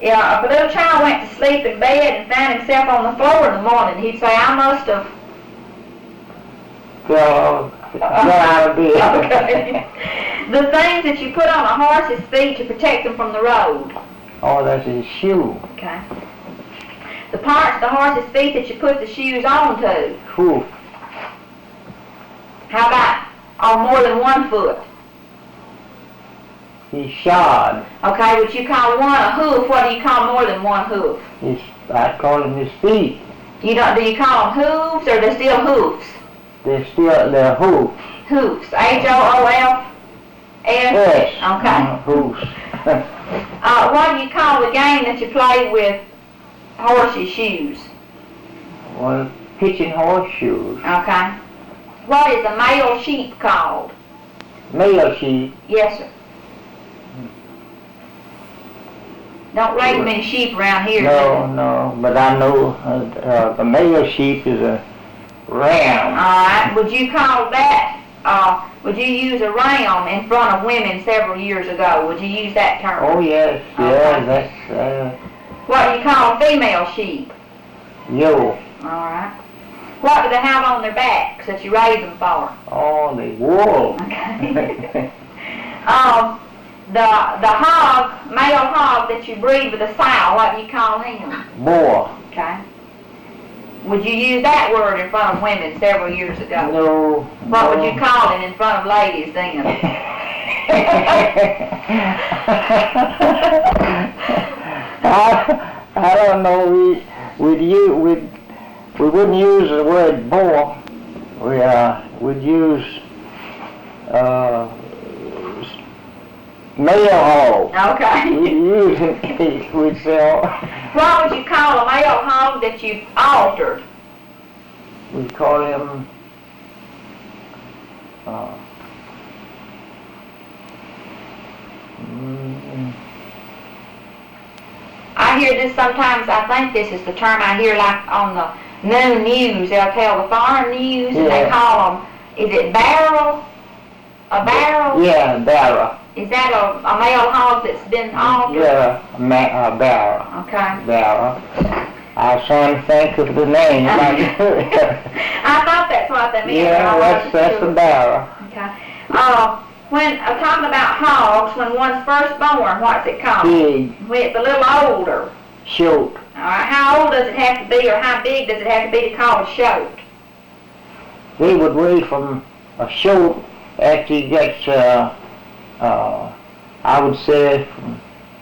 Yeah, if a little child went to sleep in bed and found himself on the floor in the morning, he'd say, I must have... Got out of bed. Okay. The things that you put on a horse's feet to protect them from the road. Oh, that's his shoe. Okay. The parts of the horse's feet that you put the shoes onto. Hoof. How about on more than one foot? He's shod. Okay, what you call one a hoof, what do you call more than one hoof? I call them his feet. Do you call them hooves or they're still hoofs? They're hoofs. Hoofs. H-O-O-F-S? Yes. Okay. Hoofs. What do you call the game that you play with horses' shoes? Well, pitching horseshoes. Okay. What is a male sheep called? Male sheep. Yes, sir. Don't raise many sheep around here. No, but I know the male sheep is a ram. Alright, would you call that, would you use a ram in front of women several years ago? Would you use that term? Oh, yes, Okay. that's, What do you call a female sheep? yo. Alright. What do they have on their backs that you raise them for? Oh, the wool. Okay. The hog, male hog that you breed with a sow, what do you call him? Boar. Okay. Would you use that word in front of women several years ago? No. What would you call it in front of ladies then? I don't know. We wouldn't use the word boar. We'd use male hog. Okay. We'd say. What would you call a male hog that you've altered? We'd call him. I hear this sometimes. I think this is the term I hear like on the noon news. They'll tell the farm news and they call them. Is it barrel? A barrel? Yeah, barrel. Is that a male hog that's been altered? Yeah, a barrel. Okay. Barrel. I was trying to think of the name. I thought that's what they meant. Yeah, that's a barrel. Okay. When talking about hogs, when one's first born, what's it called? Pig. When it's a little older. Shoat. All right. How old does it have to be, or how big does it have to be to call a shoat? They would weigh from a shoat after he gets, I would say, from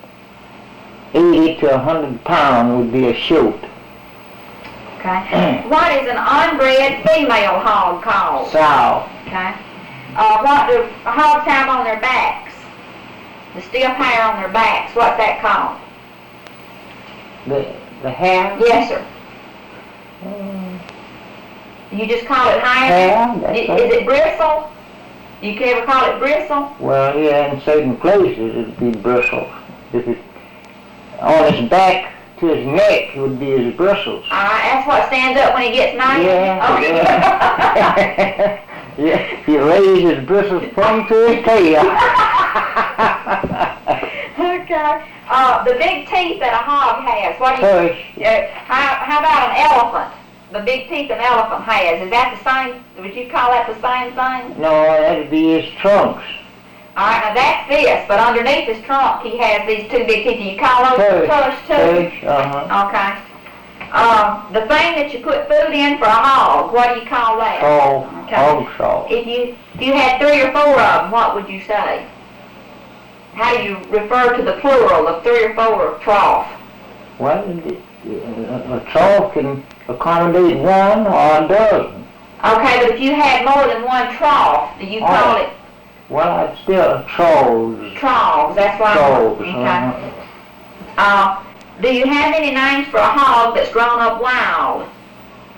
80 to 100 pounds would be a shoat. Okay. What is an unbred female hog called? Sow. Okay. What do hogs have on their backs? The stiff hair on their backs. What's that called? The hair? Yes, sir. You just call it hair? Is it bristle? You can ever call it bristle? Well, yeah, in certain places it'd be bristle. If it on his back to his neck, it would be his bristles. All right, that's what stands up when he gets mad? Yeah. Okay. Yeah, he raised his bristles plumb to his tail. Okay. The big teeth that a hog has, what do you... how about an elephant? The big teeth an elephant has, is that the same, would you call that the same thing? No, that'd be his trunks. Alright, now that's this, but underneath his trunk he has these two big teeth. Do you call those tush too? Okay. The thing that you put food in for a hog, what do you call that? Hog trough. If you had 3 or 4 of them, what would you say? How do you refer to the plural of 3 or 4 trough? Well, a trough can accommodate one or a dozen. Okay, but if you had more than one trough, do you call it? Well, it's still troughs. Troughs, that's why. Troughs. Okay. Do you have any names for a hog that's grown up wild?